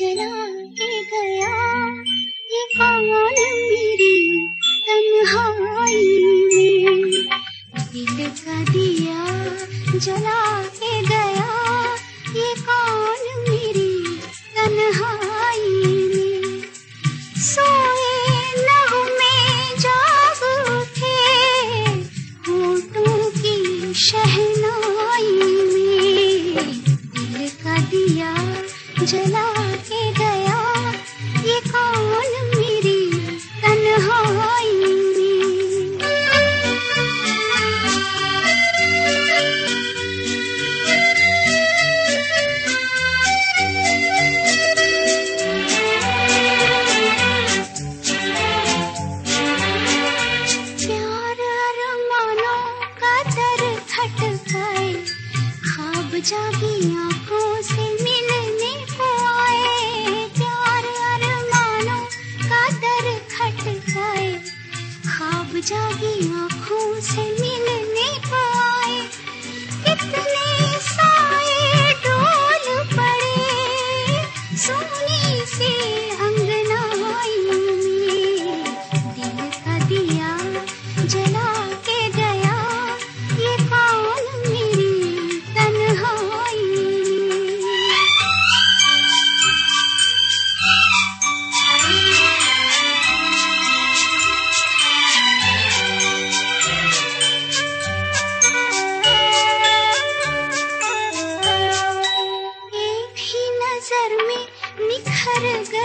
जला के गया, ये कौन मेरी तन्हाई में। दिल का दिया जला के गया, ये कौन मेरी तन्हाई में। सोए लहू में जाग उठे, होठों की शहनाई में। दिल का दिया जला के गया, ये कौन मेरी तन्हाई में। प्यार अरमानों का दर खटकाए, ख्वाब जागी आंखों से मिलने को आए। प्यार अरमानों का दर खटकाए, ख्वाब जागी आंखों से मिलने को आए। कितने साए डोल पड़े सोनी से अंगनाई में। दिल का दिया जला के गया, ये कौन मेरी तन्हाई में। एक ही नजर में निखर गया